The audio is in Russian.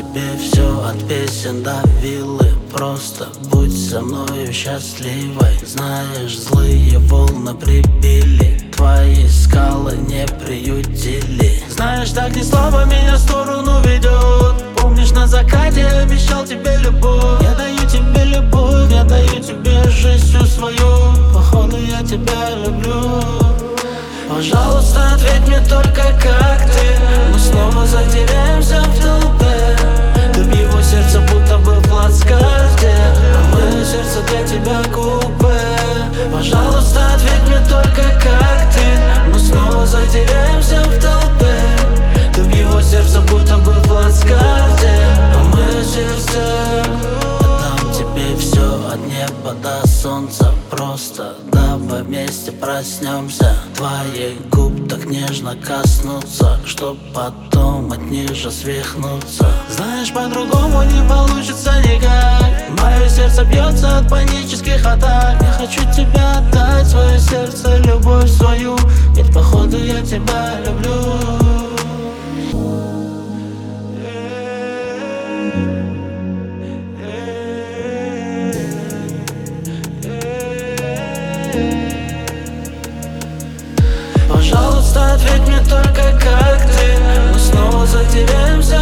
тебе все от песен до виллы. Просто будь со мною счастливой. Знаешь, злые волны прибили, твои скалы не приютили. Знаешь, так не слабо меня в сторону ведет. Помнишь, на закате обещал тебе любовь. Я даю тебе любовь, я даю тебе жизнь всю свою. Походу я тебя люблю. Пожалуйста, ответь мне только, как ты. Мы снова затеряемся в толпе. Ты в его сердце будто бы в плацкарте, а мое сердце для тебя купе. Пожалуйста, ответь мне только, как ты. Мы снова затеряемся в толпе. Ты в его сердце будто бы в плацкарте, а мое сердце. Отдам тебе все от неба до солнца. Просто давай вместе проснемся. Твоих губ так нежно коснуться, чтоб потом от них же свихнуться. Знаешь, по-другому не получится никак. Мое сердце бьется от панических атак. Я хочу тебя отдать, свое сердце, любовь свою. Ведь походу я тебя люблю. Пожалуйста, ответь мне только, как ты. Мы снова затеряемся